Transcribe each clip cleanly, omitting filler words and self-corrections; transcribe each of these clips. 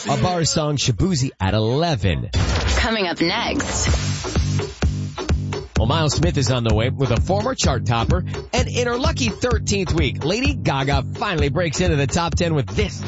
A bar song, Shabuzi, at 11. Coming up next. Well, Miles Smith is on the way with a former chart topper. And in her lucky 13th week, Lady Gaga finally breaks into the top 10 with this.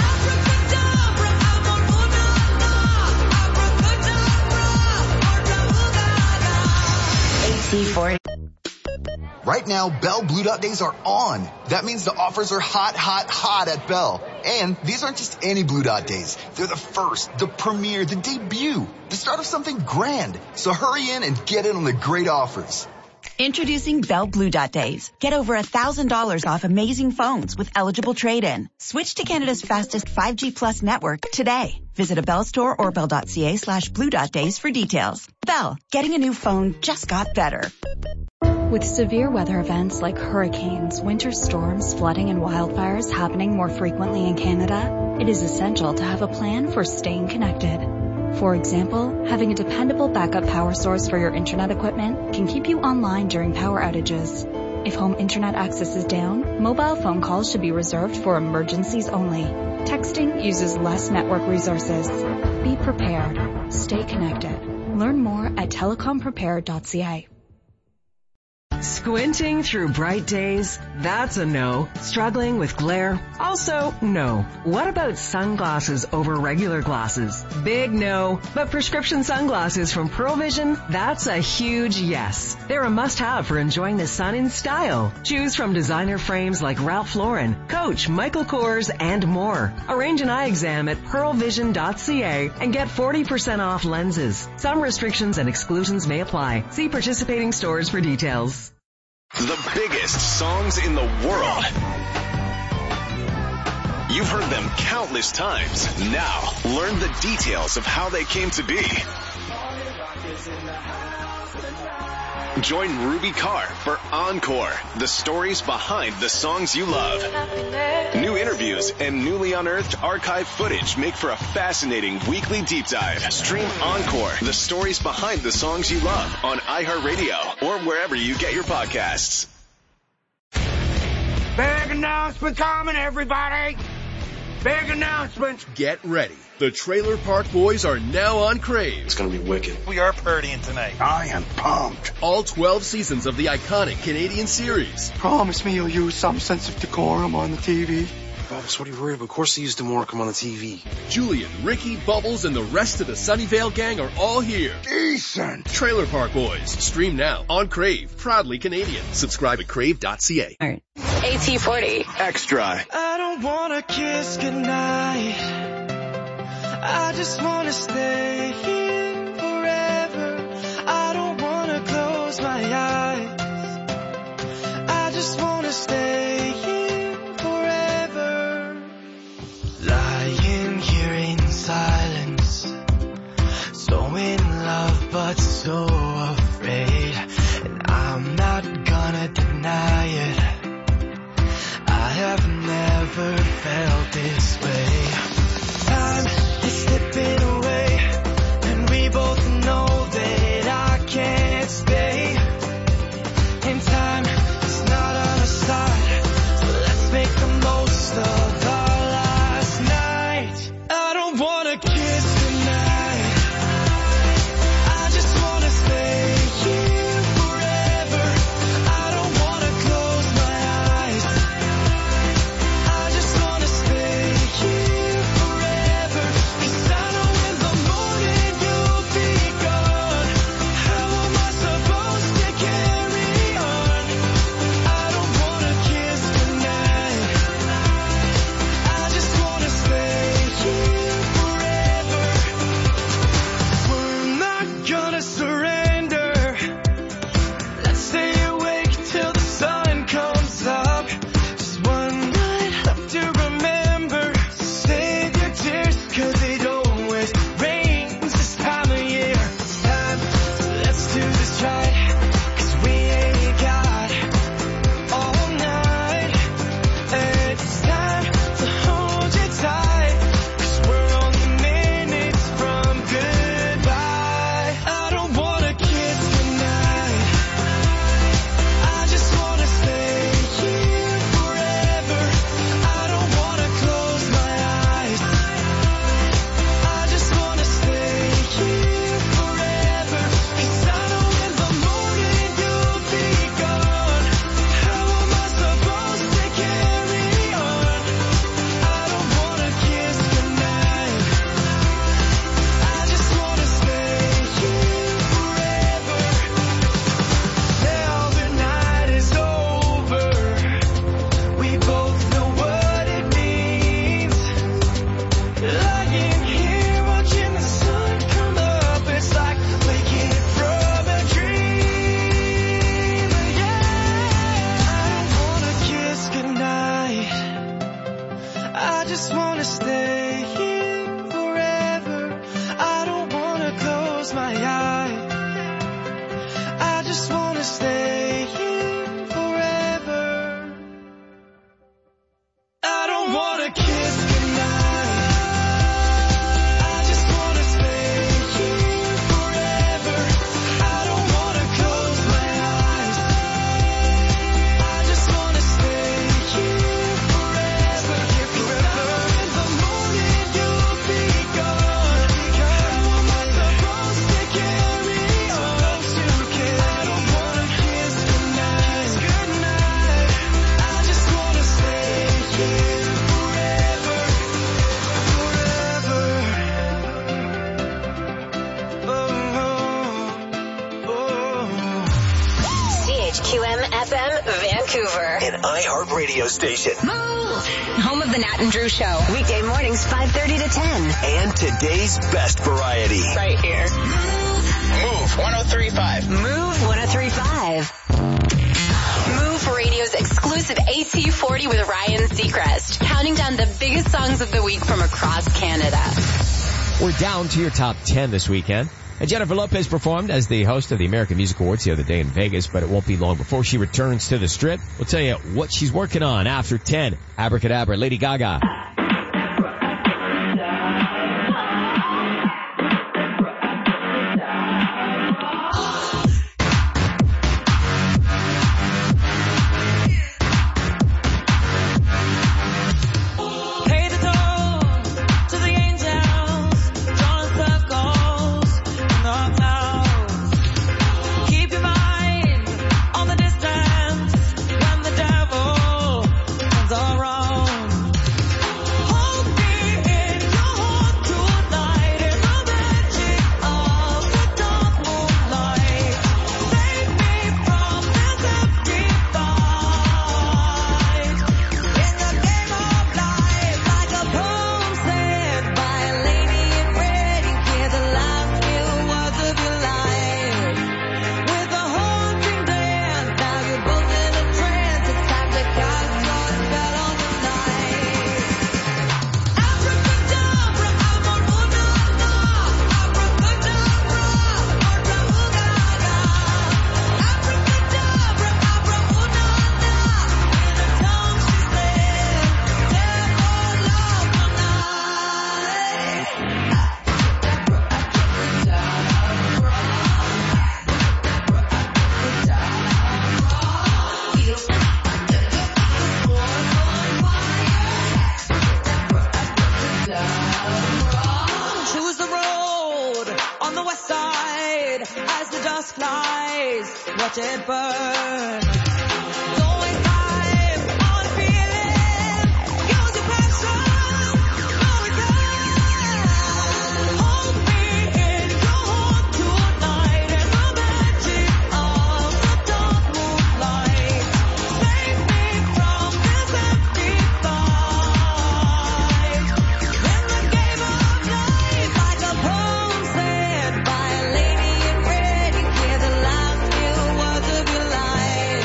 AT40. Right now, Bell Blue Dot Days are on. That means the offers are hot, hot, hot at Bell. And these aren't just any Blue Dot Days. They're the first, the premiere, the debut, the start of something grand. So hurry in and get in on the great offers. Introducing Bell Blue Dot Days. Get over $1,000 off amazing phones with eligible trade-in. Switch to Canada's fastest 5G Plus network today. Visit a Bell store or bell.ca/Blue Dot Days for details. Bell, getting a new phone just got better. With severe weather events like hurricanes, winter storms, flooding, and wildfires happening more frequently in Canada, it is essential to have a plan for staying connected. For example, having a dependable backup power source for your internet equipment can keep you online during power outages. If home internet access is down, mobile phone calls should be reserved for emergencies only. Texting uses less network resources. Be prepared. Stay connected. Learn more at telecomprepared.ca. Squinting through bright days? That's a no. Struggling with glare? Also no. What about sunglasses over regular glasses? Big no. But prescription sunglasses from Pearl Vision? That's a huge yes. They're a must-have for enjoying the sun in style. Choose from designer frames like Ralph Lauren, Coach, Michael Kors, and more. Arrange an eye exam at pearlvision.ca and get 40% off lenses. Some restrictions and exclusions may apply. See participating stores for details. The biggest songs in the world. You've heard them countless times. Now, learn the details of how they came to be. Join Ruby Carr for Encore, the stories behind the songs you love. New interviews and newly unearthed archive footage make for a fascinating weekly deep dive. Stream Encore, the stories behind the songs you love on iHeartRadio or wherever you get your podcasts. Big announcement coming, everybody! Big announcement! Get ready. The Trailer Park Boys are now on Crave. It's gonna be wicked. We are partying tonight. I am pumped. All 12 seasons of the iconic Canadian series. Promise me you'll use some sense of decorum on the TV. Bubbles, what are you worried about? Of course they used to more come on the TV. Julian, Ricky, Bubbles, and the rest of the Sunnyvale gang are all here. Decent. Trailer Park Boys. Stream now on Crave. Proudly Canadian. Subscribe at crave.ca. All right. AT40. Extra. I don't wanna kiss goodnight. I just wanna stay here forever. I don't wanna close my eyes. I just wanna stay here forever. Lying here in silence, so in love but so afraid. And I'm not gonna deny it, I have never felt this way. Time is slipping away, and we both know that I can't stay. And time is not on our side, so let's make the most of our last night. I don't wanna kiss tonight, I just wanna stay here forever. I don't wanna close my eyes, I just wanna stay here forever. 'Cause I know in the morning you'll be gone. How am I supposed to carry on? I don't wanna kiss tonight, just wanna stay here forever. I don't wanna close my eyes. I just wanna stay here forever. I don't wanna kiss goodnight. I just wanna stay here forever. I don't wanna close my eyes. I just wanna stay here forever. In the morning you'll be gone. How am I supposed to carry on? I don't wanna kiss goodnight. I just wanna stay here forever. CHQM FM Vancouver. An iHeartRadio station. Move! Home of the Nat and Drew Show. Weekday mornings 5:30 to 10. And today's best variety. Right here. Move 103.5. Move 103.5. Move Radio's exclusive AT40 with Ryan Seacrest. Counting down the biggest songs of the week from across Canada. We're down to your top 10 this weekend. And Jennifer Lopez performed as the host of the American Music Awards the other day in Vegas, but it won't be long before she returns to the Strip. We'll tell you what she's working on after 10. Abracadabra, Lady Gaga. Pay the toll to the angels, drawing circles in the clouds. Keep your mind on the distance when the devil comes around. Hold me in your heart tonight in the magic of the dark moonlight. Save me from this empty fight. In the game of life, like a poem said by a lady in red, you hear the last few words of your life. With a haunting dance, now you're both in a trance. It's time to cast your spell on the night. Abracadabra, amaruna, abracadabra, abracadabra. Abracadabra, amaruna, in a tongue she said, devil love Choose the road on the west side as the dust flies. Watch it burn. Don't waste time on feeling. Use your passion. No return. Hold me in your heart tonight in the magic of the dark moonlight. Save me from this empty fight. In the game of life, like a poem said by a lady in red, you hear the last few words of your life.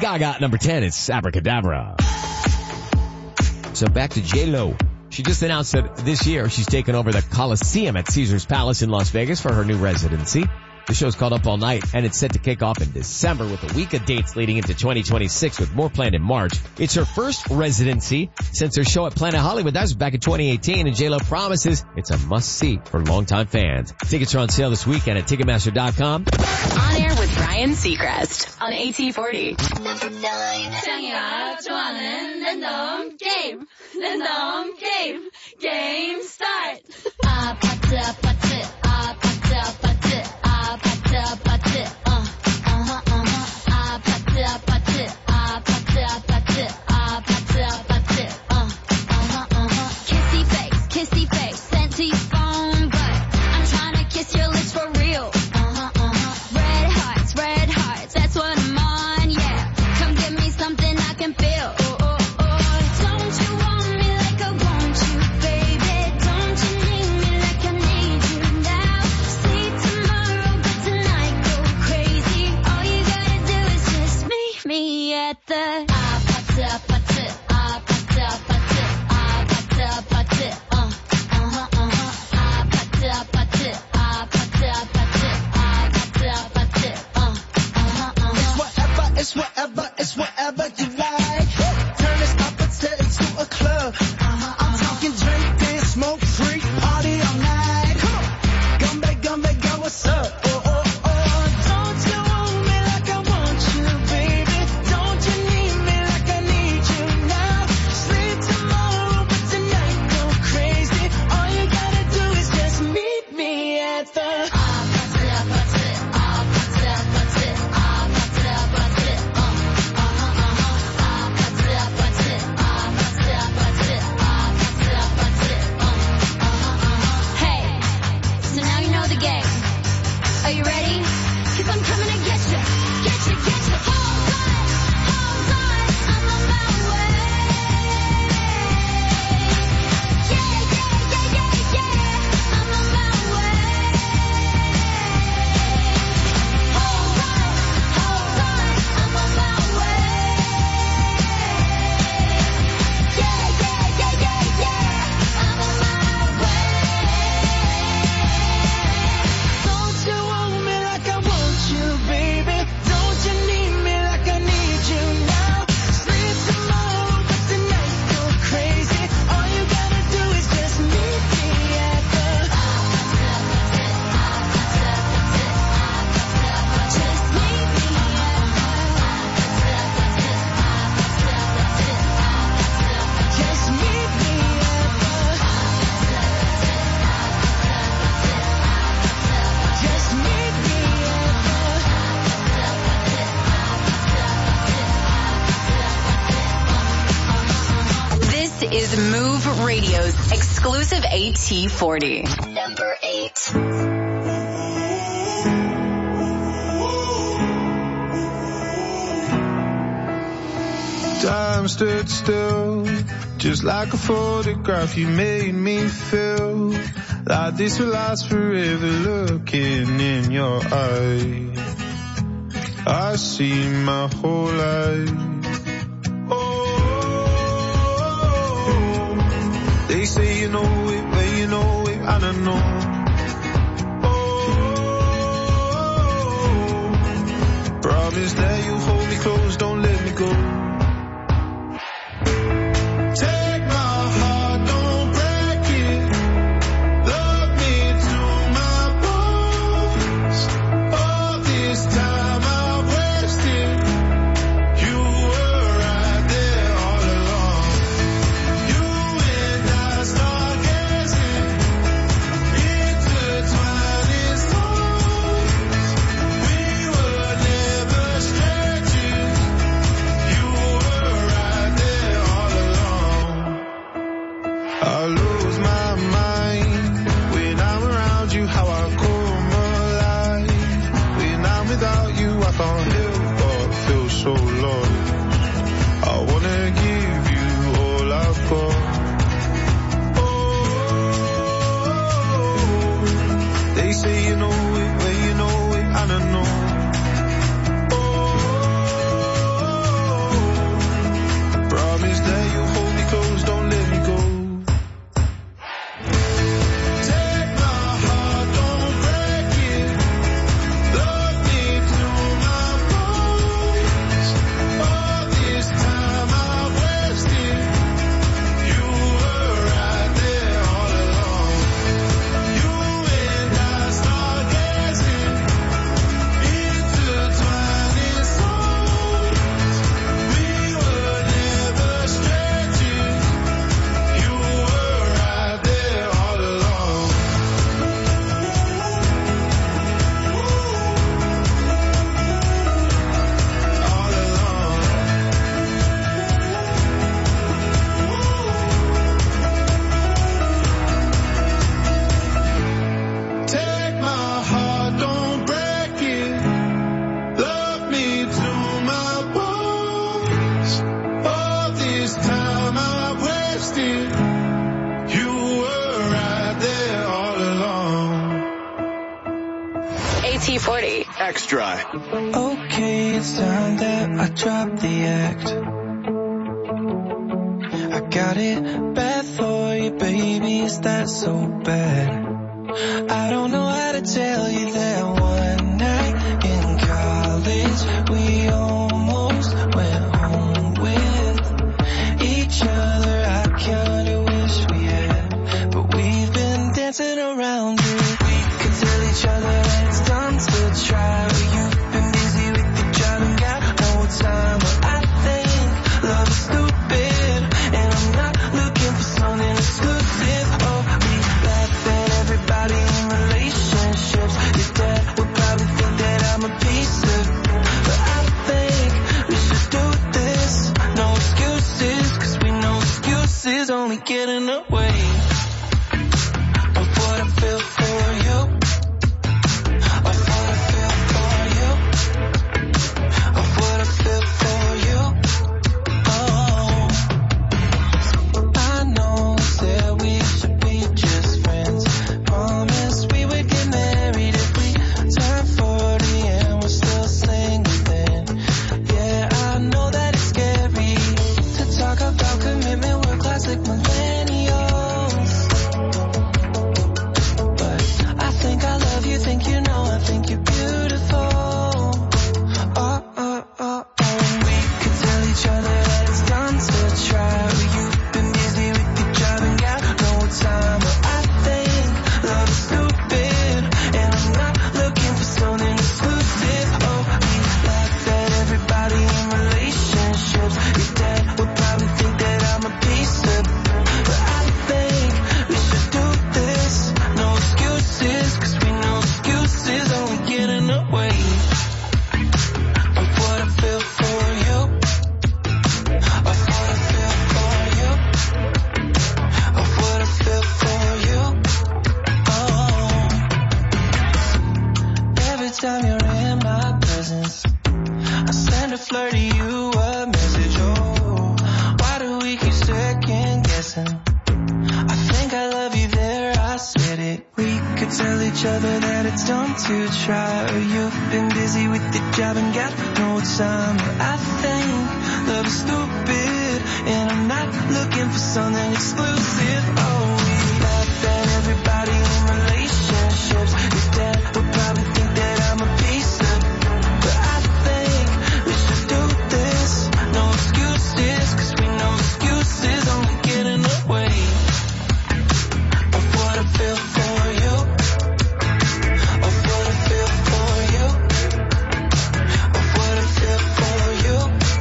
Gaga at number 10. It's Abracadabra. So back to J-Lo. She just announced that this year she's taken over the Coliseum at Caesars Palace in Las Vegas for her new residency. The show's called Up All Night, and it's set to kick off in December with a week of dates leading into 2026 with more planned in March. It's her first residency since her show at Planet Hollywood. That was back in 2018, and J-Lo promises it's a must-see for longtime fans. Tickets are on sale this weekend at Ticketmaster.com. On air with Ryan Seacrest on AT40. Number 9. 장이가 좋아하는 랜덤 게임. 랜덤 게임. Game start. 아파트 아파트 아파트 아파트 아파트 아파트 아파트 아파트 아파트 아파트 아파트 아파트 kissy face sent to your phone but I'm trying to kiss your lips for real. Red hearts, that's what I'm on, yeah. Come give me something I can feel. Don't you want me like I want you, baby? Don't you need me like I need you now? See tomorrow, but tonight go crazy. All you gotta do is just meet me at the 아파트 아파트 아파트 아파트 아파트 아파트 아파트 아파트 아파트 아파트 It's whatever you like. Turn this opportunity to a club. I'm talking drink, dance, smoke, freak, party all night. Come on, come back, girl, what's up? Don't you want me like I want you, baby? Don't you need me like I need you now? Sleep tomorrow, but tonight go crazy. All you gotta do is just meet me at the Are you ready? 'Cause I'm coming to get you. Hold on, I'm on my way. Yeah, I'm on my way. Hold on, I'm on my way. Yeah, I'm on my way. Don't you want me like I want you, baby? Don't you need me like I need you now? Sleep tomorrow, but tonight go crazy. All you gotta do is just meet me at the just meet me just meet me just meet me This is Move Radio's exclusive AT40. Number 8. Time stood still, just like a photograph. You made me feel like this will last forever. Looking in your eyes, I see my whole life. They say you know it, but you know it, I don't know. Promise that you hold me close, don't let me go. Take my heart, don't break it. Love me to my bones. All this time I've wasted. You were right there all along. You and I stargazing, intertwined in souls. We were never strangers. AT40. Extra. Okay, it's time that I drop the act. I got it bad for you, baby, is that so bad? I don't know how to tell you that one night in college we almost went home with each other. I kinda wish we had, but we've been dancing around it. We could tell each other that it's time to try. You've been busy with your job and got no time, but I think love is stupid, and I'm not looking for something exclusive. Oh, we laugh at everybody in relationships. Your dad would probably think that I'm a piece of, but I think we should do this. No excuses, cause we know excuses only get in the way of what I feel for you. Of what I feel for you. Of what I feel for you. Oh, I know that we should be just friends. Promise we would get married if we turn 40 and we're still single then. Yeah, I know that it's scary to talk about commitment. We're classic millennials, but I think I love you, think you know, I think you're beautiful. Oh, oh, oh, oh. We could tell each other that it's time to try. You've been busy with your job and got no time, but I think love is stupid, and I'm not looking for something exclusive. Oh, we laugh at everybody in relationships. Your dad would probably think that I'm a piece of, but I think we should do this. No excuses, cause we know excuses only get in the way of what I feel for you. Of what I feel for you. Of what I feel for you. Oh, every time you're in my presence, I send a flirt to you a message. Oh, why do we keep second guessing? I think I love you there, I said it. We could tell each other that it's time to try. You've been busy with your job and got no time, but I think love is stupid, and I'm not looking for something exclusive. Oh, we laugh at everybody in relationships. Your dad would probably think that I'm a piece of, but I think we should do this. No excuses, cause we know excuses only get in the way of what I feel for you. Of what I feel for you. Of what I feel for you.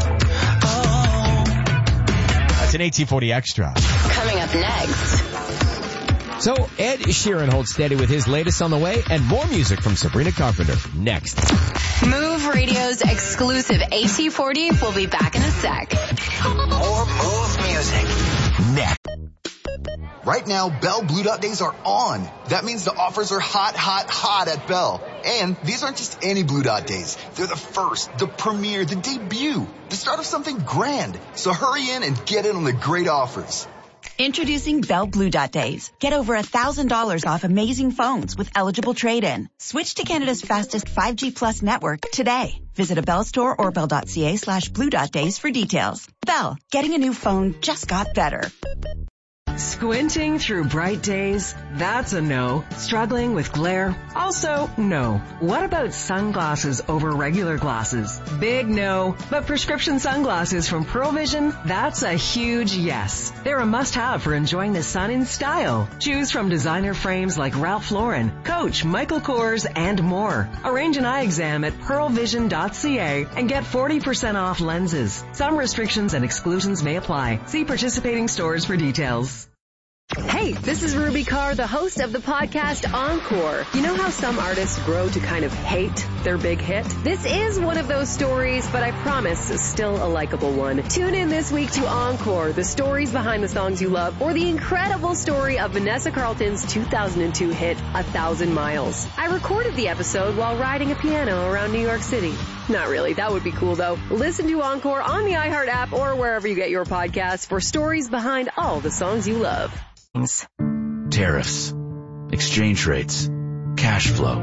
Oh. That's an AT40 Extra. Coming up next. So Ed Sheeran holds steady with his latest on the way, and more music from Sabrina Carpenter next. Move Radio's exclusive AT40 will be back in a sec. More Move music. Next. Right now, Bell Blue Dot Days are on. That means the offers are hot, hot, hot at Bell. And these aren't just any Blue Dot Days. They're the first, the premiere, the debut, the start of something grand. So hurry in and get in on the great offers. Introducing Bell Blue Dot Days. Get over $1,000 off amazing phones with eligible trade-in. Switch to Canada's fastest 5G Plus network today. Visit a Bell store or bell.ca/Blue Dot Days for details. Bell, getting a new phone just got better. Squinting through bright days? That's a no. Struggling with glare? Also, no. What about sunglasses over regular glasses? Big no. But prescription sunglasses from Pearl Vision? That's a huge yes. They're a must-have for enjoying the sun in style. Choose from designer frames like Ralph Lauren, Coach, Michael Kors, and more. Arrange an eye exam at pearlvision.ca and get 40% off lenses. Some restrictions and exclusions may apply. See participating stores for details. Hey, this is Ruby Carr, the host of the podcast Encore. You know how some artists grow to kind of hate their big hit? This is one of those stories, but I promise it's still a likable one. Tune in this week to Encore, the stories behind the songs you love, or the incredible story of Vanessa Carlton's 2002 hit, 1,000 Miles. I recorded the episode while riding a piano around New York City. Not really, that would be cool though. Listen to Encore on the iHeart app or wherever you get your podcasts for stories behind all the songs you love. Tariffs, exchange rates, cash flow.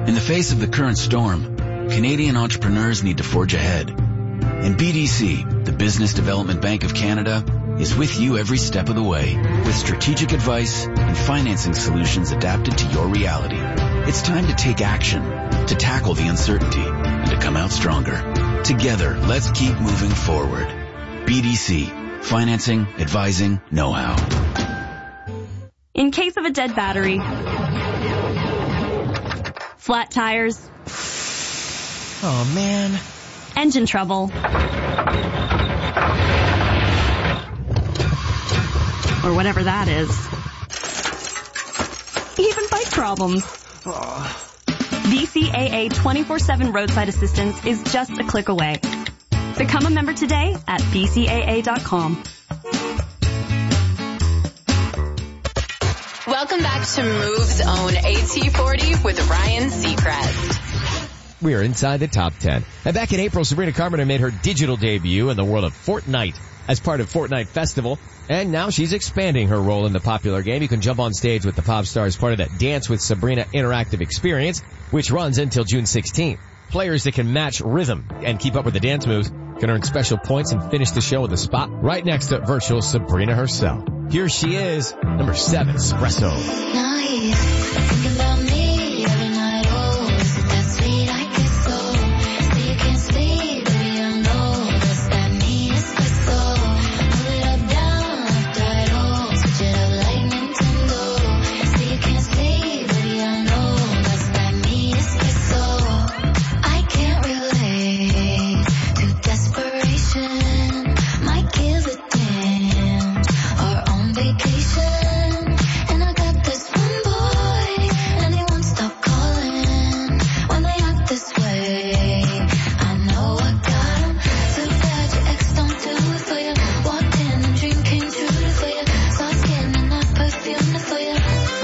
In the face of the current storm, Canadian entrepreneurs need to forge ahead. And BDC, the Business Development Bank of Canada, is with you every step of the way with strategic advice and financing solutions adapted to your reality. It's time to take action, to tackle the uncertainty, and to come out stronger. Together, let's keep moving forward. BDC, financing, advising, know-how. In case of a dead battery, flat tires, oh man, engine trouble, or whatever that is, even bike problems. BCAA 24/7 roadside assistance is just a click away. Become a member today at bcaa.com. Welcome back to Move's own AT40 with Ryan Seacrest. We are inside the top 10. And back in April, Sabrina Carpenter made her digital debut in the world of Fortnite as part of Fortnite Festival. And now she's expanding her role in the popular game. You can jump on stage with the pop star as part of that Dance with Sabrina interactive experience, which runs until June 16th. Players that can match rhythm and keep up with the dance moves can earn special points and finish the show with a spot right next to virtual Sabrina herself. Here she is, number 7, Espresso. Now he's thinking about me every night. Oh, is it that sweet? I guess so. So you can't sleep, baby, I know that's that me. Espresso. Move it up, down, left, right, oh, switch it up like Nintendo. So you can't sleep, baby, I know that's that me. Espresso. I can't relate to desperation. Might give a damn. Or on vacation. And I got this one boy, and he won't stop calling when they act this way. I know I got him. Too bad your ex don't do it for you. Walked in and dream came true for you. Soft skin and that perfume for you.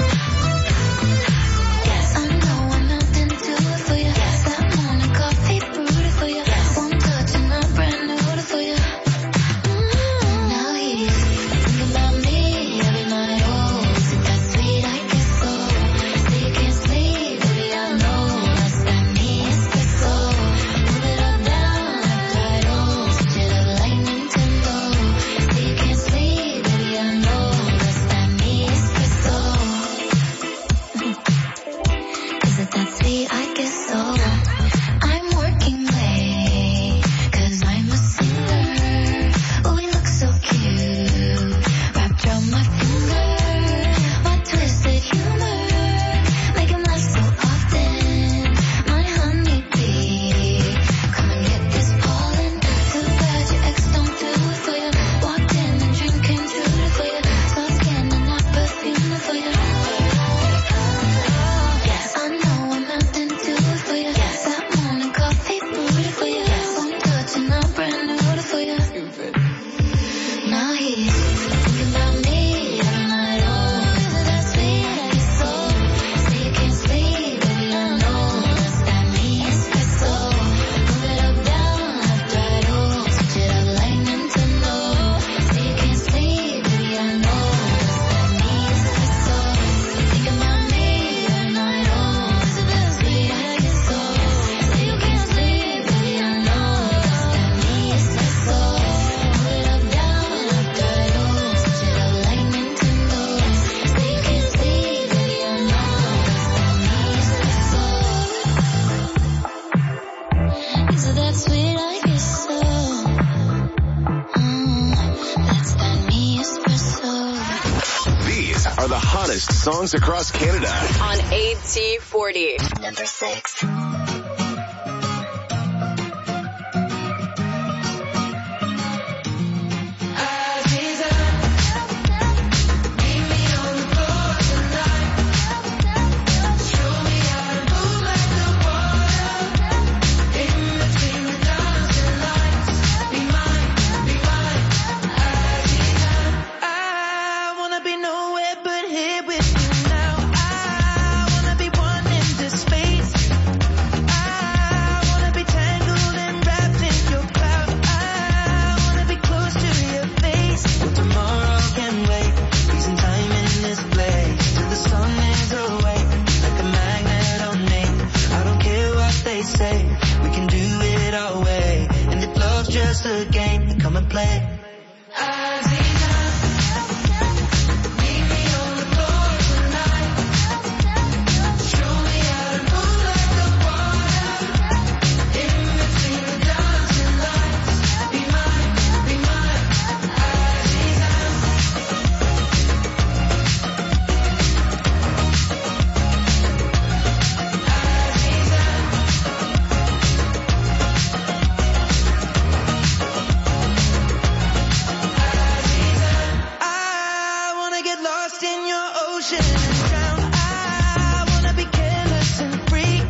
Yes, I know I'm melting to it for you. Yes, that morning coffee brewed for you. One touch and I'm brand new for you. Now he's thinking about me every night. Oh, is it that sweet? I guess so. So you can't sleep, baby, I know that's that me. Espresso. Move it up, down, left, right, oh, switch it up like Nintendo. So you can't sleep, baby, I know that's that me. Espresso. Is it that sweet? I guess so. I'm working late, 'cause I'm a singer. Oh, we look so cute, wrapped around my finger. My twisted humor, make him laugh so often. My honeybee, come and get this pollen. Too bad your ex don't do it for you. Walked in and dream came true for you. Soft skin and that perfume for you. Yes, I know I'm melting to it for you. Yes, that morning coffee brewed for you. One touch and I'm brand new for you. Now he's thinking about me every night. Oh, is it that sweet? I guess so. So you can't sleep, baby, I know that's that me. Espresso. Move it up, down, left, right, oh, switch it up like Nintendo. So you can't sleep, baby, I know that's that me. Espresso. Thinking about me every night. Oh, is it that sweet? I guess so. So you can't sleep, baby, I know that's that me. Espresso. Move it up, down, left, right, oh, switch it up like Nintendo. So you can't sleep, baby, I know that's that me. Espresso. Is it that sweet? I guess so. That's that me. Espresso. These are the hottest songs across Canada. On AT40. Number 6. I wanna be nowhere but here with you now. I wanna be one in the space. get lost in your ocean and drown. I wanna be careless and free.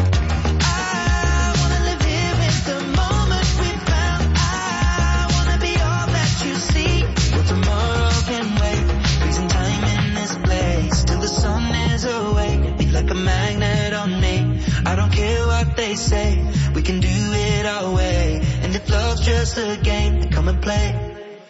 I wanna live here with the moment we found. I wanna be all that you see. Well, tomorrow can wait. Freezing time in this place till the sun is awake. Be like a magnet on me. I don't care what they say. We can do it our way. And if love's just a game, then come and play.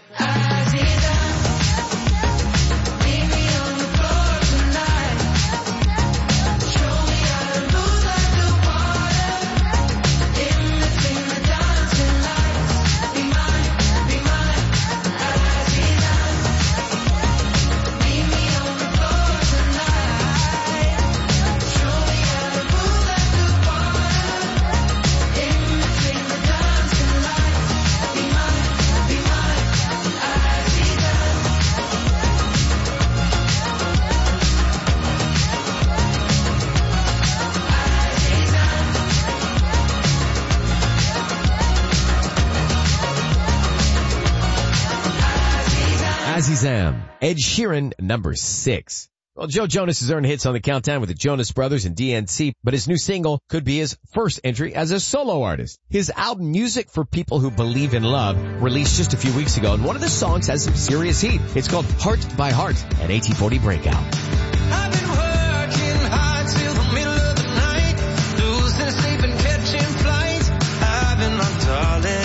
Azizam, Ed Sheeran, number 6. Well, Joe Jonas has earned hits on the countdown with the Jonas Brothers and DNC, but his new single could be his first entry as a solo artist. His album Music for People Who Believe in Love released just a few weeks ago, and one of the songs has some serious heat. It's called Heart by Heart, an AT40 breakout. I've been working hard till the middle of the night, losing sleep and catching flights. I've been my darling.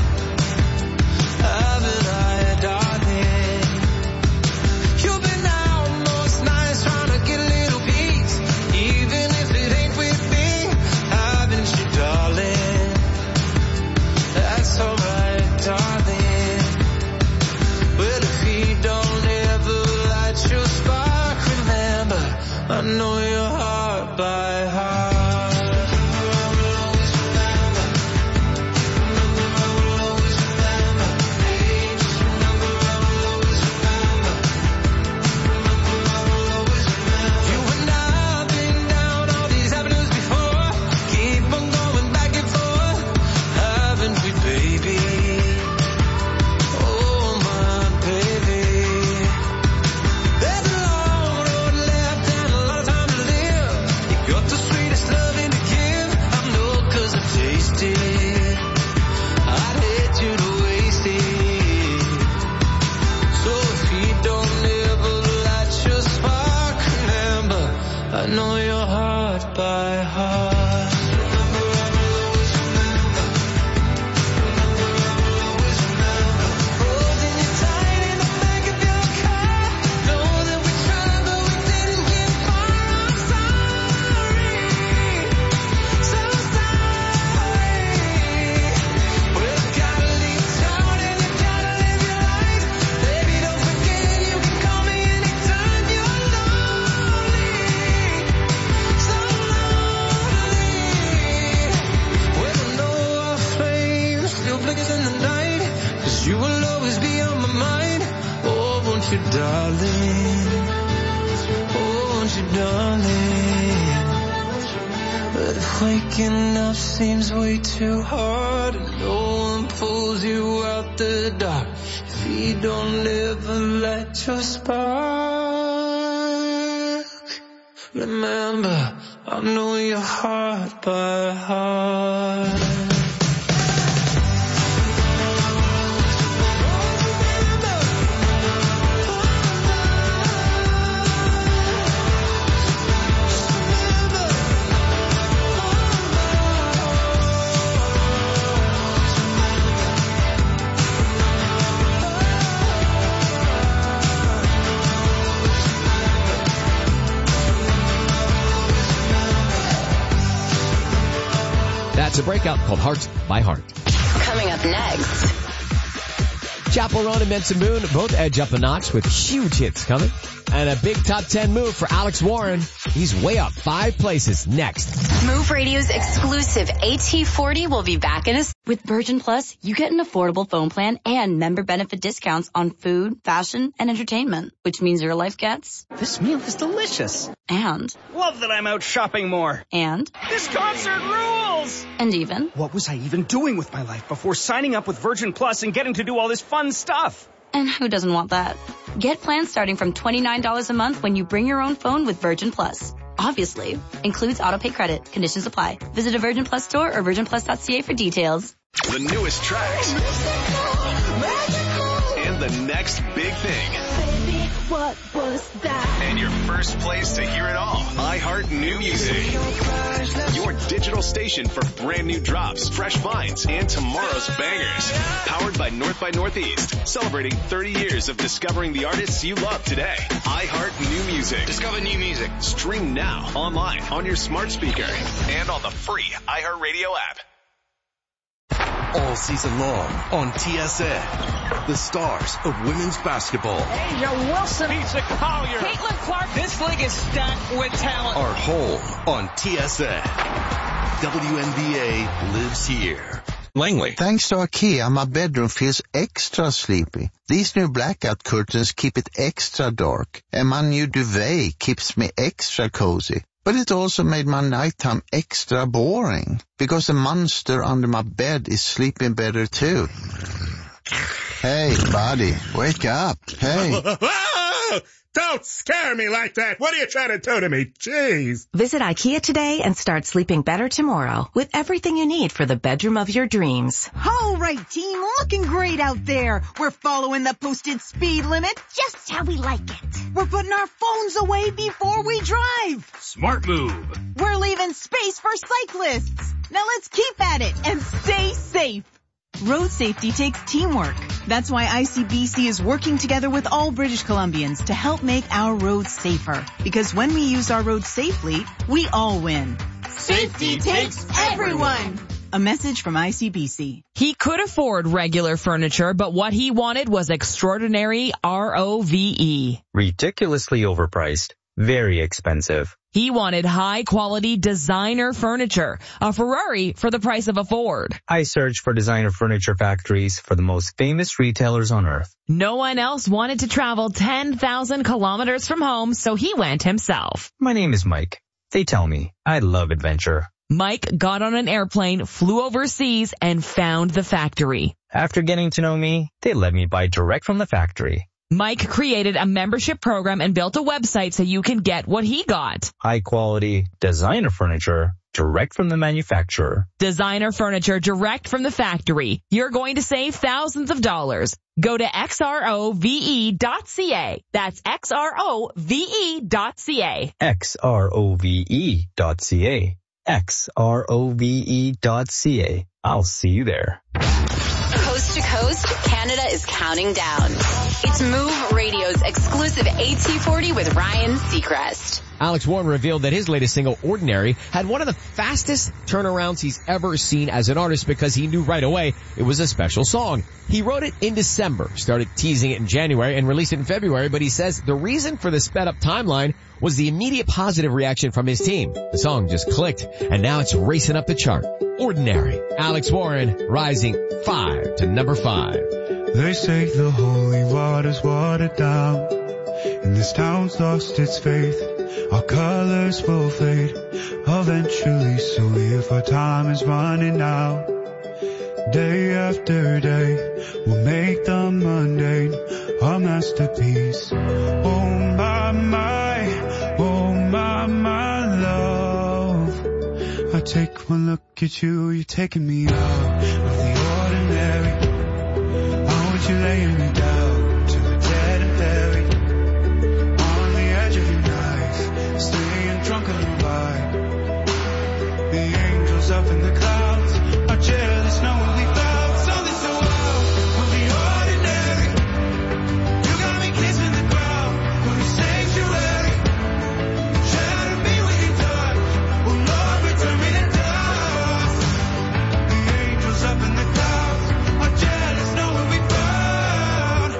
I know your heart by heart. You and I've been down all these avenues before. Keep on going back and forth, haven't we, baby? Oh, my baby. There's a long road left and a lot of time to live. You got the sweetest loving to give. I know 'cause I taste it. I'd hate you to waste it. So if you don't ever light your spark, remember, I know your heart by heart. Holding you tight in the back of your car. Know that we tried but we didn't get far. I'm sorry, so sorry. Well, you gotta leave town and you gotta live your life. Baby, don't forget you can call me anytime you're lonely, so lonely. Well, I know our flame still flickers in the night, 'cause you will always be on my mind. Oh, won't you, darling? Oh, won't you, darling? But if waking up seems way too hard and no one pulls you out the dark, if you don't ever light your spark, remember, I know your heart by heart. That's a breakout called Heart by Heart. Coming up next. Chappell Roan and Benson Boone both edge up a notch with huge hits coming. And a big top 10 move for Alex Warren. He's way up 5 places next. Move Radio's exclusive AT40 will be back in a... With Virgin Plus, you get an affordable phone plan and member benefit discounts on food, fashion, and entertainment, which means your life gets... This meal is delicious. And... Love that I'm out shopping more. And... This concert rules! And even... What was I even doing with my life before signing up with Virgin Plus and getting to do all this fun stuff? And who doesn't want that? Get plans starting from $29 a month when you bring your own phone with Virgin Plus. Obviously, includes auto-pay credit. Conditions apply. Visit a Virgin Plus store or virginplus.ca for details. The newest tracks. And the next big thing. Baby, what was that? And your first place to hear it all. iHeart New Music. Your digital station for brand new drops, fresh finds, and tomorrow's bangers. Powered by North by Northeast. Celebrating 30 years of discovering the artists you love today. iHeart New Music. Discover new music. Stream now, online, on your smart speaker, and on the free iHeartRadio app. All season long on TSN, the stars of women's basketball. Asia Wilson beats a Collier. Caitlin Clark. This league is stacked with talent. Are home on TSN. WNBA lives here. Langley. Thanks to IKEA, my bedroom feels extra sleepy. These new blackout curtains keep it extra dark, and my new duvet keeps me extra cozy. But it also made my nighttime extra boring, because the monster under my bed is sleeping better too. Hey, buddy, wake up. Hey. Don't scare me like that. What are you trying to do to me? Jeez. Visit IKEA today and start sleeping better tomorrow with everything you need for the bedroom of your dreams. All right, team, looking great out there. We're following the posted speed limit just how we like it. We're putting our phones away before we drive. Smart move. We're leaving space for cyclists. Now let's keep at it and stay safe. Road safety takes teamwork. That's why ICBC is working together with all British Columbians to help make our roads safer. Because when we use our roads safely, we all win. Safety takes everyone. A message from ICBC. He could afford regular furniture, but what he wanted was extraordinary ROVE. Ridiculously overpriced. Very expensive. He wanted high-quality designer furniture, a Ferrari for the price of a Ford. I searched for designer furniture factories for the most famous retailers on earth. No one else wanted to travel 10,000 kilometers from home, so he went himself. My name is Mike. They tell me I love adventure. Mike got on an airplane, flew overseas, and found the factory. After getting to know me, they let me buy direct from the factory. Mike created a membership program and built a website so you can get what he got. High quality designer furniture direct from the manufacturer. Designer furniture direct from the factory. You're going to save thousands of dollars. Go to xrove.ca. That's xrove.ca. xrove.ca. xrove.ca. I'll see you there. Coast to coast, Canada is counting down. It's Move Radio's exclusive AT40 with Ryan Seacrest. Alex Warren revealed that his latest single, Ordinary, had one of the fastest turnarounds he's ever seen as an artist because he knew right away it was a special song. He wrote it in December, started teasing it in January, and released it in February, but he says the reason for the sped-up timeline was the immediate positive reaction from his team. The song just clicked, and now it's racing up the chart. Ordinary. Alex Warren rising 5 to number 5. They say the holy water's watered down, and this town's lost its faith. Our colors will fade eventually, so if our time is running out, day after day, we'll make the mundane our masterpiece. Oh my, love. I take one look at you, you're taking me out of the ordinary. How would you lay me down to the dead and buried? On the edge of your knife, staying drunk on the ride. The angels up in the clouds are jealous knowing we found something so wild from the ordinary. You got me kissing the ground from the sanctuary. Shatter me with your touch, oh Lord, return me to dust. The angels up in the clouds are jealous knowing we found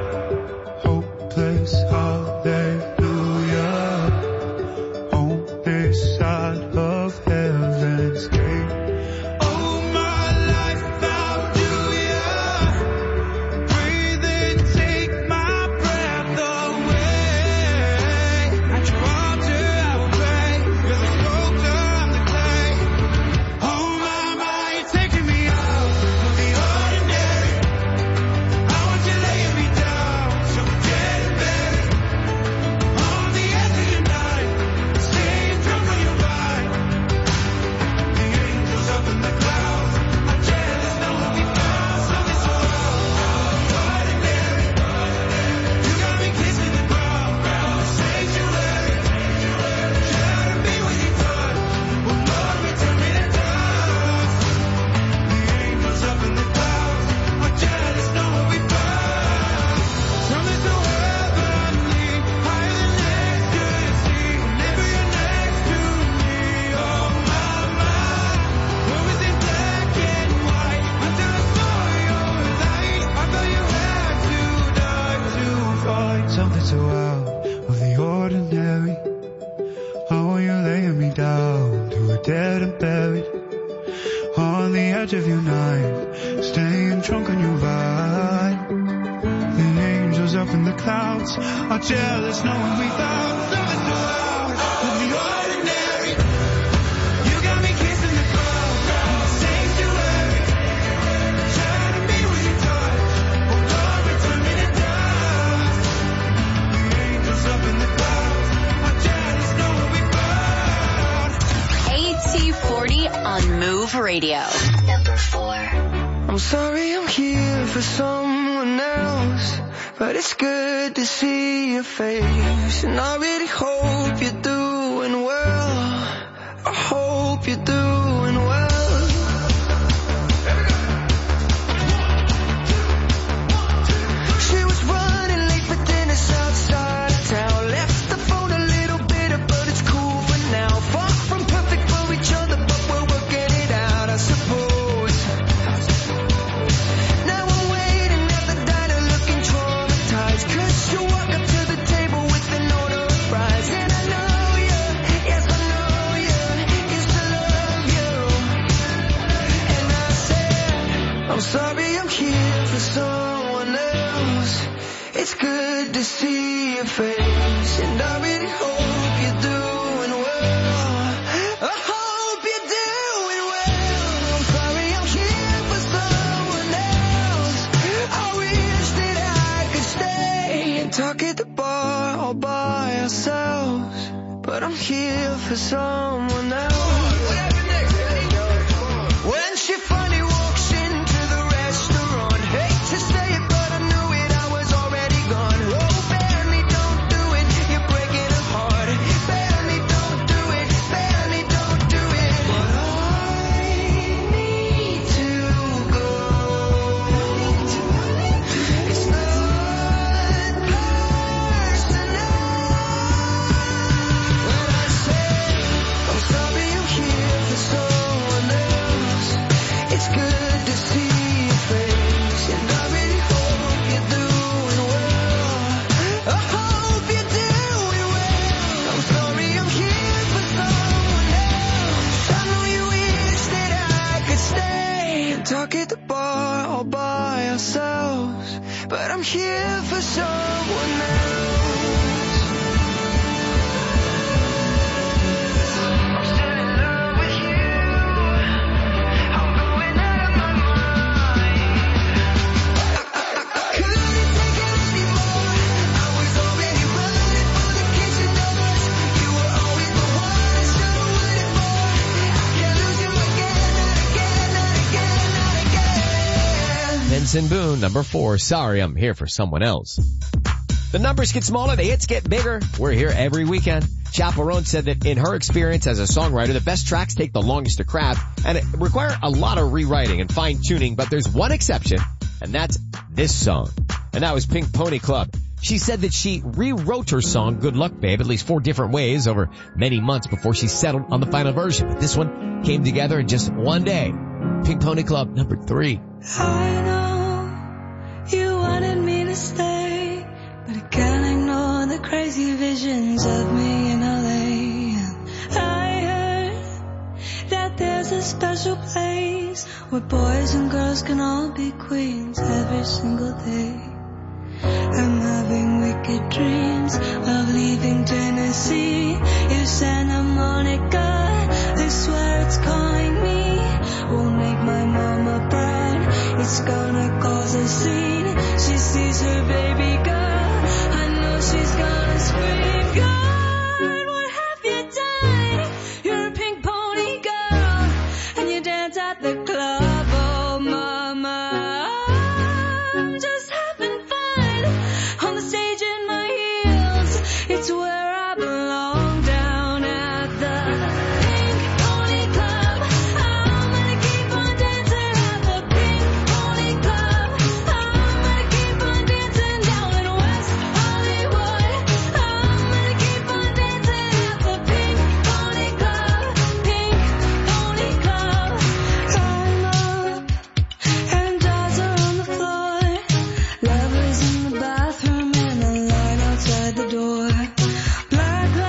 edge of your knife, staying drunk on your vibe. The angels up in the clouds are jealous, knowing without nothing to love with the ordinary. You got me kissing the clouds in the sanctuary, trying to be with your touch, oh Lord, return me to dust. The angels up in the clouds are jealous, knowing we found. AT40 on Move Radio. Number 4. I'm sorry I'm here for someone else, but it's good to see your face. And I really hope you're doing well. I hope you're doing well. She was running late for dinner outside of town. Left the phone a little bitter, but it's cool for now. Far from perfect for each other, but we're working it out, I suppose. Now I'm waiting at the diner looking traumatized, 'cause you walk up to the table with an order of fries. And I know you, yes I know you, used to love you. And I said, I'm sorry I'm here for someone else. It's good to see your face, and I really hope you're doing well. I hope you're doing well. I'm sorry I'm here for someone else. I wish that I could stay and talk at the bar all by ourselves, but I'm here for someone else. When she finally walks into the restaurant, hate to say it, but I knew it, I was already gone. Oh, Benny, don't do it, you're breaking her heart. Benny, don't do it, Benny, don't do it. But I need to go. It's not personal. When I say I'm sorry I'm here for someone else, it's good to see your face, and I really hope you're doing well. I hope you're doing well. I'm sorry I'm here for someone else. I know you wish that I could stay and talk at the bar all by ourselves, but I'm here for someone else. I'm still in love with you. I'm going out of my mind. I couldn't take it anymore. I was already running for the kitchen doors. You were always the one I should have waited for. I can't lose you again, not again, not again, not again. Benson Boone, number 4. Sorry, I'm here for someone else. The numbers get smaller, the hits get bigger. We're here every weekend. Chaperone said that in her experience as a songwriter, the best tracks take the longest to craft and it require a lot of rewriting and fine tuning, but there's one exception, and that's this song. And that was Pink Pony Club. She said that she rewrote her song, Good Luck Babe, at least 4 different ways over many months before she settled on the final version. But this one came together in just one day. Pink Pony Club, number 3. I know you wanted me to stay, but I can't ignore the crazy visions of me in LA. I heard that there's a special place where boys and girls can all be queens every single day. I'm having wicked dreams of leaving Tennessee. If Santa Monica, I swear it's calling me, won't make my mama proud. It's gonna cause a scene. She sees her baby girl, I know she's gonna scream. God, what have you done? You're a pink pony girl, and you dance at the club. Oh mama, I'm just having fun on the stage in my heels. It's where I belong, down at the Pink Pony Club. I'm gonna keep on dancing at the Pink Pony Club. I'm gonna keep on dancing down in West Hollywood. I'm gonna keep on dancing at the Pink Pony Club. Pink Pony Club. I'm up and dolls are on the floor. Lovers in the bathroom and a line outside the door. Black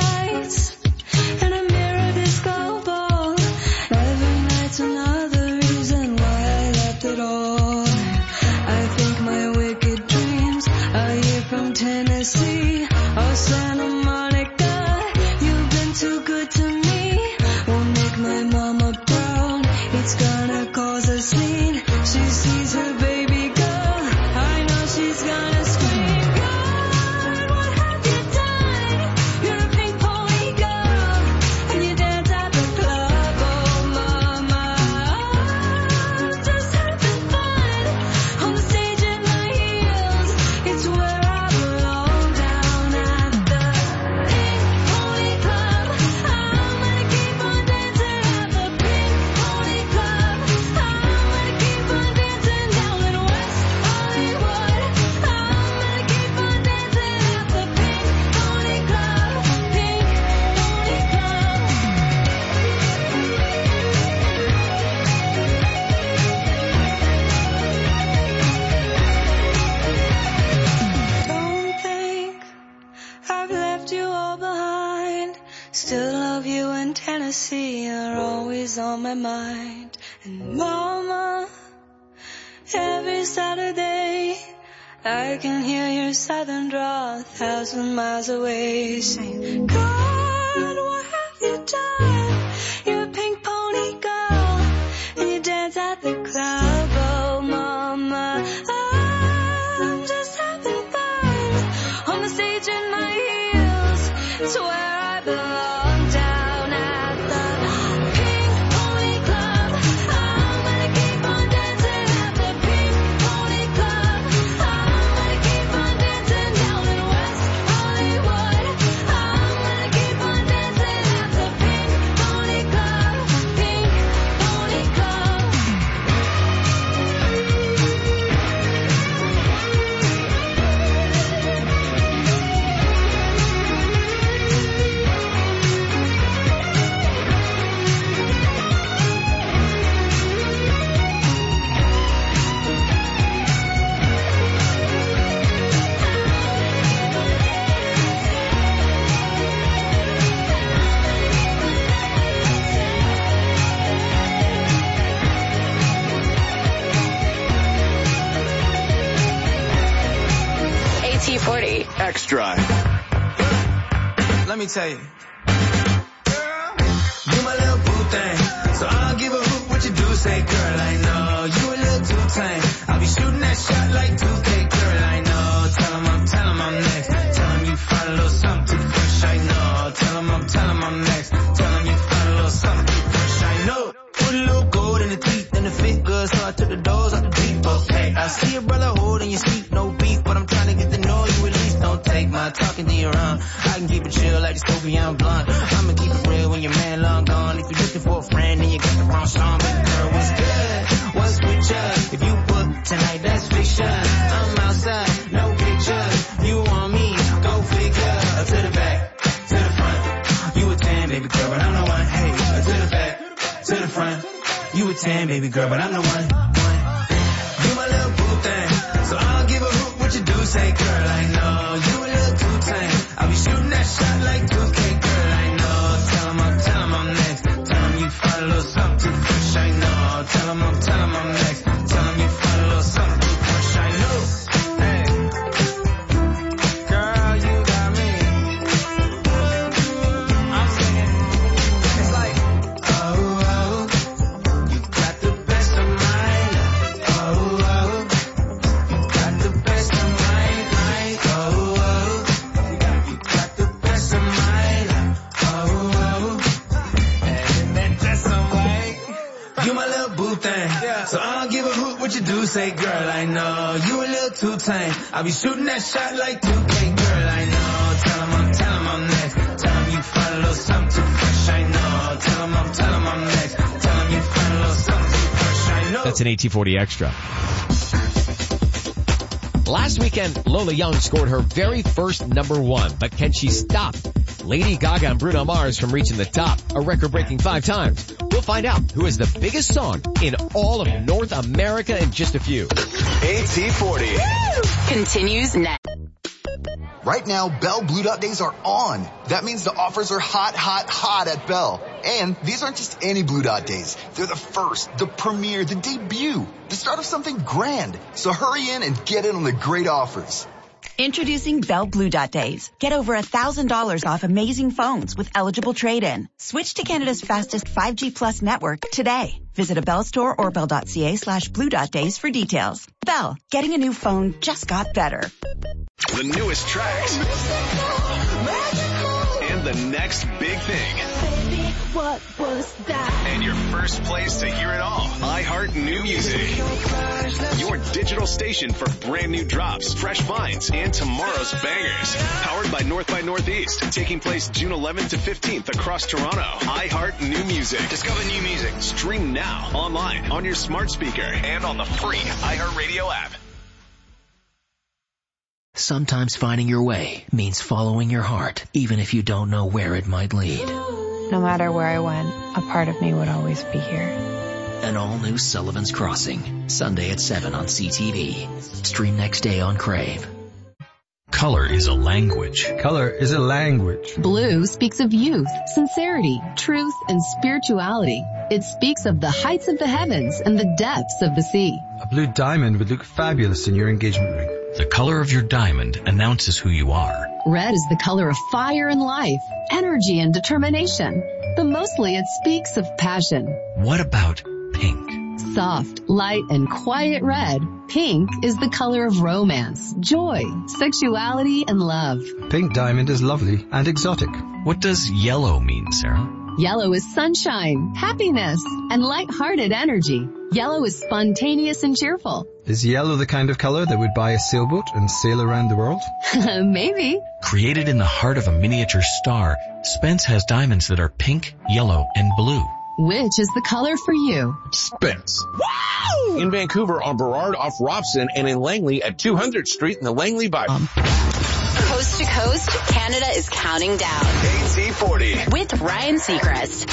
good to me. Won't make my mama proud. It's gonna cause a scene. She sees her baby girl. I know she's gonna scream. God, what have you done? You're a pink pony girl, and you dance at the club. Oh, mama, I'm just having fun on the stage in my heels. It's where I belong, down at the Pink Pony Club. I'm gonna keep on dancing at the Pink Pony Club. I'm gonna keep on dancing down in West Hollywood. I'm gonna keep on dancing at the Pink Pony Club. Pink Pony Club. Don't think I've left you all behind. Still love you in Tennessee. You're always on my mind. And mama, every Saturday I can hear your southern drawl 1,000 miles away, saying, God, what have you done? You're a pink pony girl, and you dance at the club. Oh, mama, I'm just having fun on the stage in my heels. It's where I belong, down at the Pink Pony Club. I'm gonna keep on dancing at the Pink Pony Club. I'm gonna keep on dancing down in West Hollywood. I'm gonna keep on dancing at the Pink Pony Club. Pink Pony Club. AT40. Extra. Let me tell you. Girl, you my little boo thing. So I'll give a hoot what you do. Say, girl, I know you a little too tame. I'll be shooting that shot like 2K. Girl, I know. Tell 'em I'm next. Tell 'em you find a little something too fresh. I know. Tell 'em I'm next. Tell 'em you find a little something too fresh. I know. Put a little gold in the teeth and the fit good. So I took the doors out the deep. Okay, I see your brother holding your seat. No beef, but I'm trying to get to know you at least. Don't take my talking to your own. I can keep it chill like the Soviet blunt. I'ma keep it real when your man long gone. If you're looking for a friend, then you got the wrong song. Baby girl, what's good? What's with ya? If you book tonight, that's fiction. I'm outside, no pictures. You want me? Go figure. To the back, to the front. You a 10, baby girl, but I'm the one. Hey, to the back, to the front. You a 10, baby girl, but I'm the one. You my little boo thing. So I'll give a hoot what you do. Say, girl, I know you a little too tame. I'll be shooting that shot like 2K. Girl, I know. Tell 'em I'm next. Tell 'em you find a little something too fresh. I know. Tell 'em I'm next. Tell 'em you find a little something too fresh. I know. Hey, girl, you got me. I'm singing. It's like, oh, you got the best of mine. Oh, you got the best of mine. Oh, you got the best of mine. Oh, and that's some way. You my little boo thing. So I don't give a hoot what you do. Say, girl, I know you a little too tame. I'll be shooting that shot like 2K. Girl, I know. Tell 'em I'm next. Tell 'em you find a little something too fresh. I know. Tell 'em I'm next. Tell 'em you find a little something too fresh. I know. That's an AT40 Extra. Last weekend, Lola Young scored her very first number one, but can she stop Lady Gaga and Bruno Mars from reaching the top, a record-breaking 5 times? We'll find out who is the biggest song in all of North America in just a few. AT40. Continues next. Right now, Bell Blue Dot Days are on. That means the offers are hot, hot, hot at Bell. And these aren't just any Blue Dot Days. They're the first, the premiere, the debut, the start of something grand. So hurry in and get in on the great offers. Introducing Bell Blue Dot Days. Get over $1,000 off amazing phones with eligible trade-in. Switch to Canada's fastest 5G Plus network today. Visit a Bell store or bell.ca/Blue Dot Days for details. Bell, getting a new phone just got better. The newest tracks. And the next big thing. Baby, what was that? And your first place to hear it all. iHeart New Music. Your digital station for brand new drops, fresh finds, and tomorrow's bangers. Powered by North by Northeast. Taking place June 11th to 15th across Toronto. iHeart New Music. Discover new music. Stream now, online, on your smart speaker, and on the free iHeartRadio app. Sometimes finding your way means following your heart, even if you don't know where it might lead. No matter where I went, a part of me would always be here. An all-new Sullivan's Crossing, Sunday at 7 on CTV. Stream next day on Crave. Color is a language. Color is a language. Blue speaks of youth, sincerity, truth, and spirituality. It speaks of the heights of the heavens and the depths of the sea. A blue diamond would look fabulous in your engagement ring. The color of your diamond announces who you are. Red is the color of fire and life, energy and determination. But mostly it speaks of passion. What about pink? Soft, light, and quiet red, pink is the color of romance, joy, sexuality, and love. Pink diamond is lovely and exotic. What does yellow mean, Sarah? Yellow is sunshine, happiness, and light-hearted energy. Yellow is spontaneous and cheerful. Is yellow the kind of color that would buy a sailboat and sail around the world? Maybe. Created in the heart of a miniature star, Spence has diamonds that are pink, yellow, and blue. Which is the color for you? Spence. Wow! In Vancouver on Burrard off Robson and in Langley at 200th Street in the Langley by... Coast to coast, Canada is counting down. AT40. With Ryan Seacrest.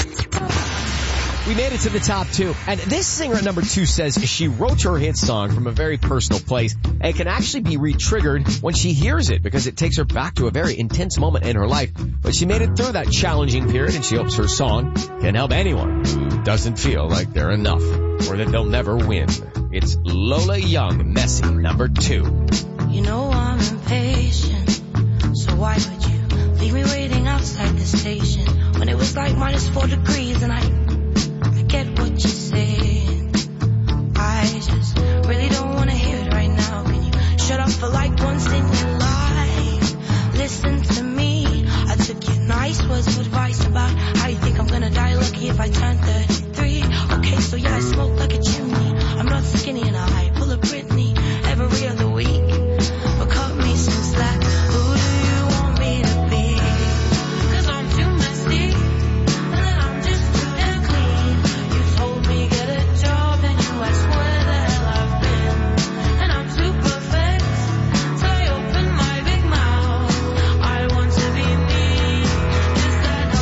We made it to the top 2, and this singer at number 2 says she wrote her hit song from a very personal place and can actually be re-triggered when she hears it because it takes her back to a very intense moment in her life. But she made it through that challenging period, and she hopes her song can help anyone who doesn't feel like they're enough or that they'll never win. It's Lola Young, Messy, number 2. You know I'm impatient, so why would you leave me waiting outside the station when it was like -4 degrees and I get what you're saying. I just really don't want to hear it right now. Can you shut up for like once in your life? Listen to me. I took your nice words of advice about how you think I'm gonna die lucky if I turn 33. Okay, so yeah, I smoke like a chimney. I'm not skinny and I pull a Britney every other week. But cut me some slack. Who do you want me to be? 'Cause I'm too messy. And then I'm just too damn clean. Told me get a job and you ask where the hell I've been. And I'm too perfect, so I open my big mouth. I want to be me, just that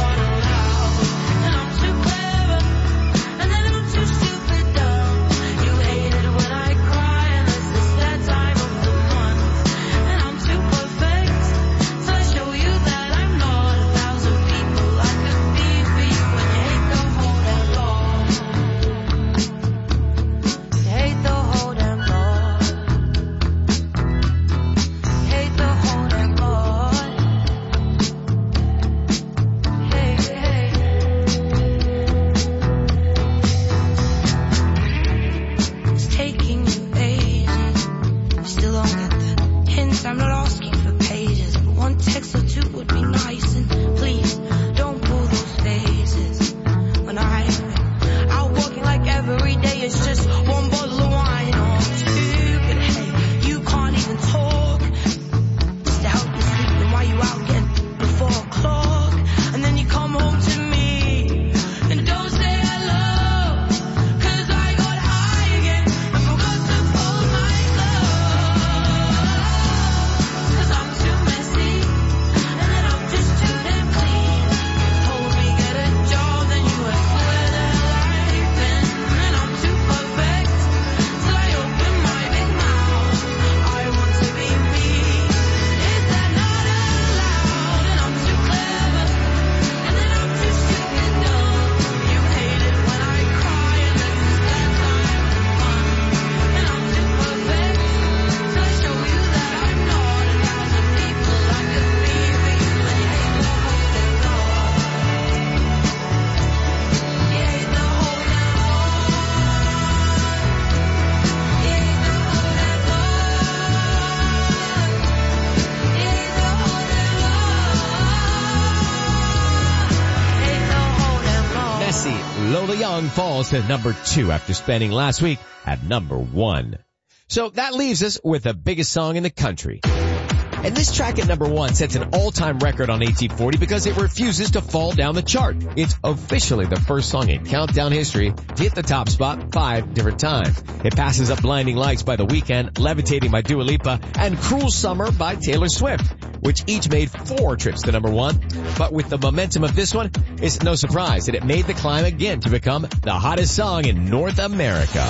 Lola Young falls to number 2 after spending last week at number 1. So that leaves us with the biggest song in the country. And this track at number 1 sets an all-time record on AT40 because it refuses to fall down the chart. It's officially the first song in countdown history to hit the top spot 5 different times. It passes up Blinding Lights by The Weeknd, Levitating by Dua Lipa, and Cruel Summer by Taylor Swift, which each made 4 trips to number 1. But with the momentum of this one, it's no surprise that it made the climb again to become the hottest song in North America.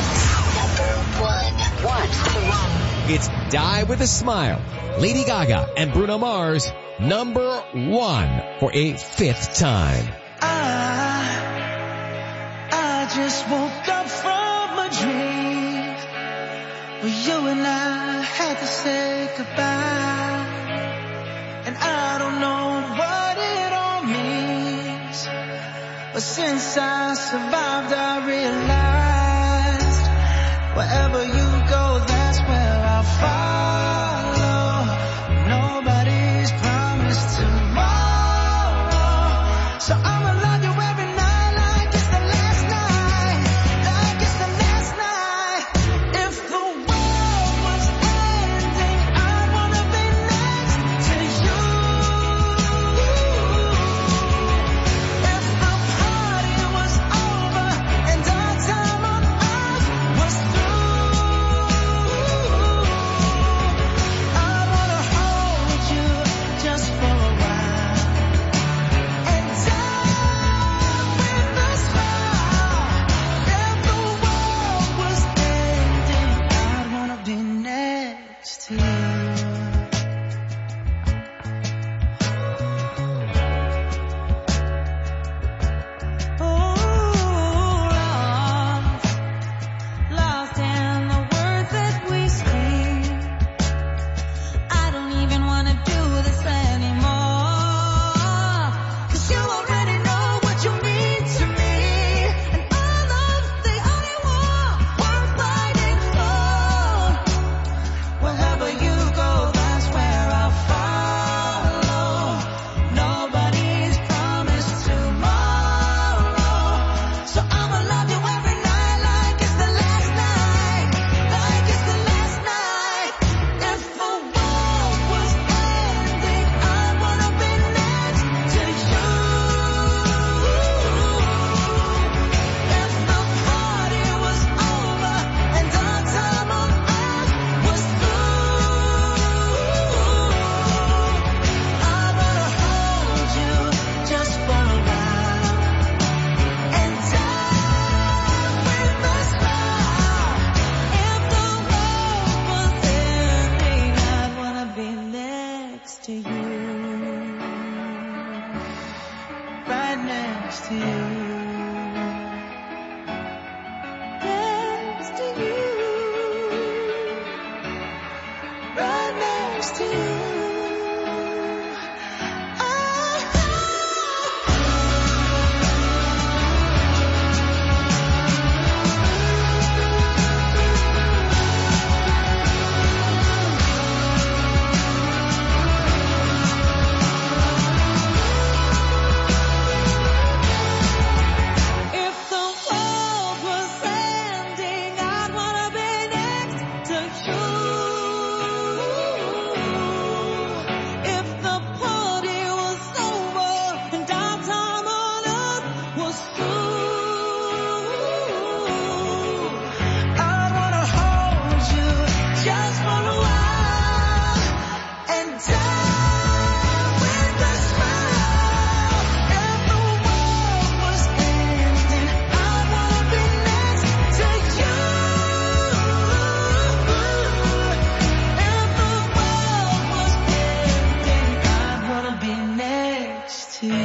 Number 1. It's Die With a Smile, Lady Gaga and Bruno Mars, number 1 for a 5th time. I just woke up from a dream where you and I had to say goodbye, and I don't know what it all means, but since I survived I realized wherever you go, that's where I'll follow. Nobody's promised tomorrow, so I'ma love you every night like it's the last night, like it's the last night. If the world was ending, I'd wanna be next to you. If the party was over and our time on earth was through, I'd wanna hold you just for a while and die with a smile. If the world was ending, I'd wanna be next to you. Lost in the words that we speak. I don't even wanna do this anymore, 'cause you already know what you mean to me, and our love's the only war worth fighting for. Wherever you go, that's where I'll follow. Nobody's promised tomorrow, so I'ma love you every night like it's the last night, like it's the last night. If the world was ending, I'd wanna be next to you. If the party was over and our time on earth was through, I'd wanna hold you just for a while and die with a smile. If the world was ending, I'd wanna be next to you, right next to you, next to you, right next to you. If the world was ending, I'd wanna be next to you. If the party was over and our time on earth was through, I'd wanna hold you just for a while and die with a smile. If the world was ending, I'd wanna be next to you. If the world was ending, I'd wanna be next to you.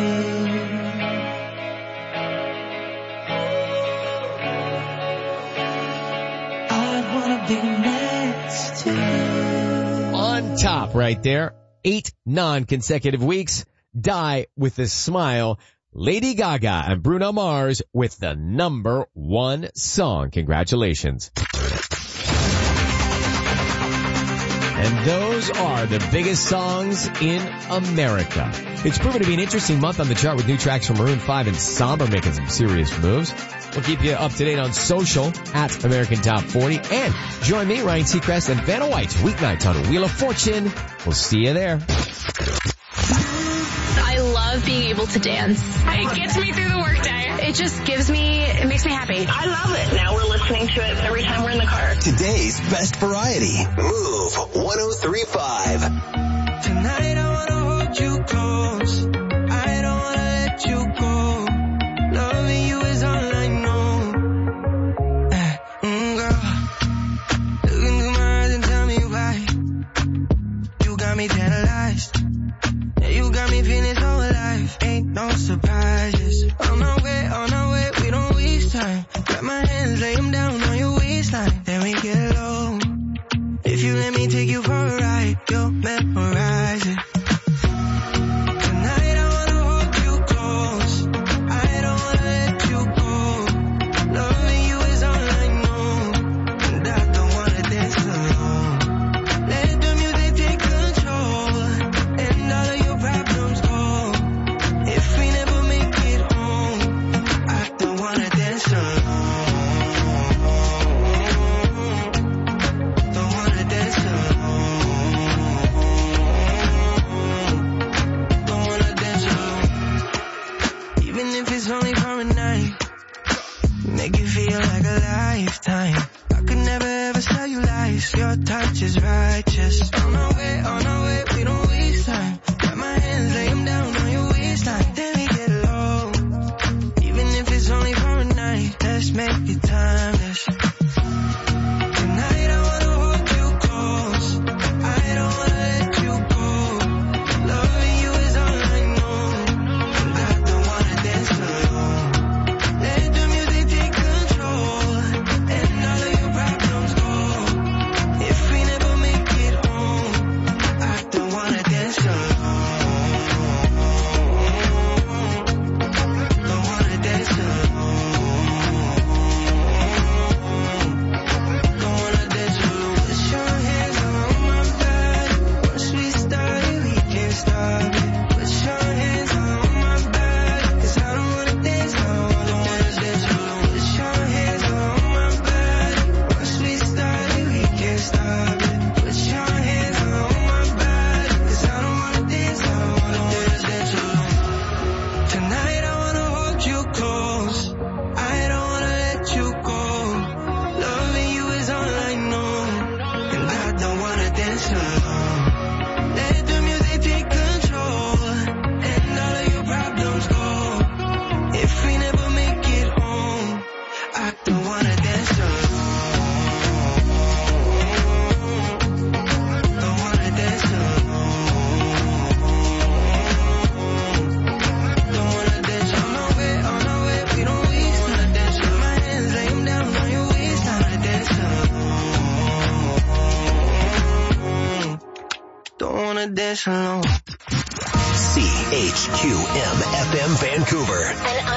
I'd wanna be next to you. On top right there, 8 non-consecutive weeks, Die With a Smile, Lady Gaga and Bruno Mars with the number 1 song. Congratulations. And those are the biggest songs in America. It's proven to be an interesting month on the chart with new tracks from Maroon 5 and Somber making some serious moves. We'll keep you up to date on social at American Top 40. And join me, Ryan Seacrest, and Vanna White weeknights on Wheel of Fortune. We'll see you there. I love being able to dance. It gets me through the workday. It makes me happy. I love it. Now we're listening to it every time we're in the car. Today's best variety. Move 103.5. Tonight I wanna hold you close. I don't wanna let you go. Loving you is all I know. Girl, look into my eyes and tell me why. You got me tantalized. Yeah, you got me feeling so alive. Ain't no surprises. On our way, we don't waste time. Grab my hands, lay them down on your waistline. Then we get low. If you let me take you for a ride, you'll memorize it. Tonight I wanna hold you close. I don't wanna let you go. Loving you is all I know. And I don't wanna dance alone. Let the music take control. And all of your problems go. If we never make it home, I don't wanna dance alone. Don't wanna dance alone. Don't wanna dance alone. Even if it's only for a night, make it feel like a lifetime. I could never ever tell you lies. Your touch is righteous. On our way, we don't waste time. Got my hands, lay them down on your waistline. Then we get low. Even if it's only for a night, let's make it timeless. Tonight I wanna hold you close. I don't wanna let you go. Loving you is all I know. And I don't wanna dance alone. Let the music take control. And all of your problems go. If we never make it home, I don't wanna dance alone. Don't wanna dance alone. Don't wanna dance alone. Put your hands on my body. Once we started, we can't stop it. Put your hands on my body, 'cause I don't wanna dance alone. Don't wanna dance alone. Put your hands on my body. Once we started, we can't stop it. Put your hands on my body, 'cause I don't wanna dance alone. Don't wanna dance alone. Tonight I wanna hold you close. I don't wanna let you go. Loving you is all I know. And I don't wanna dance alone. Let the music take control. And all of your problems go. If we never make it home, I don't wanna dance alone. Don't wanna dance alone. Don't wanna dance on our way, we don't waste time. Dance with my hands, lay them down on your waistline. Dance alone. Don't wanna dance alone. CHQM FM Vancouver. An